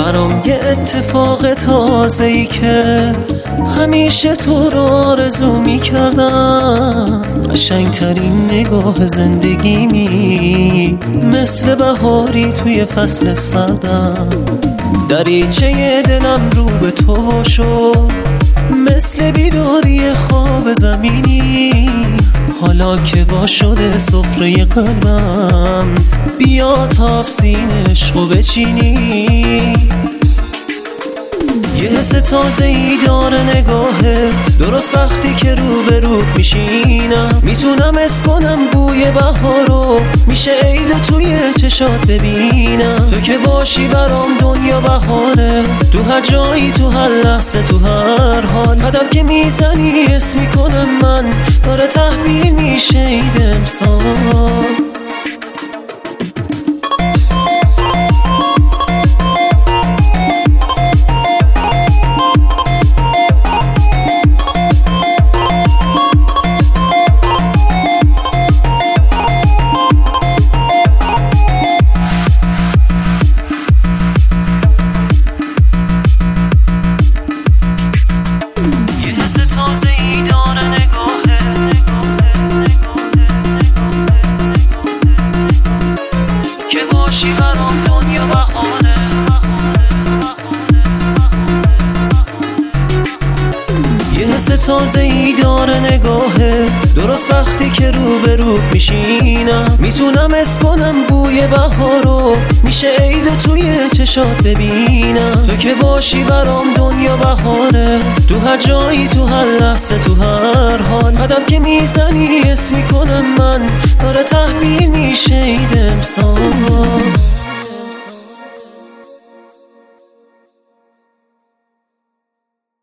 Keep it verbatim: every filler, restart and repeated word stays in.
برام یه اتفاق تازه‌ای که همیشه تو رو آرزو میکردم. قشنگترین نگاه زندگیمی، مثل بهاری توی فصل سردم. دریچه دلم رو به تو شد، مثل بیداری خواب زمینی. حالا که وا شده سفره قلبم، بیا تا افسین عشقو بچینی. یه حس تازه‌ای داره نگاهت، درست وقتی که رو به رو میشینم. میتونم حس کنم بوی بهارو، میشه عید توی چشات ببینم. تو که باشی برام دنیا بهاره، تو هر جایی، تو هر لحظه، تو هر حال. قدم که میزنی حس میکنم من داره تحویل میشه عید امسال. تازه‌ای داره نگاهه، که باشی برام دنیا بهاره. یه حس تازه‌ای داره نگاهت، درست وقتی که رو به رو میشینم. میتونم حس کنم بوی بهارو، میشه عید توی چشات ببینم. تو که باشی برام دنیا بهاره، تو هر جایی، تو هر لحظه، تو هر حال. قدم که میزنی حس میکنم من داره تحویل میشه عید امسال.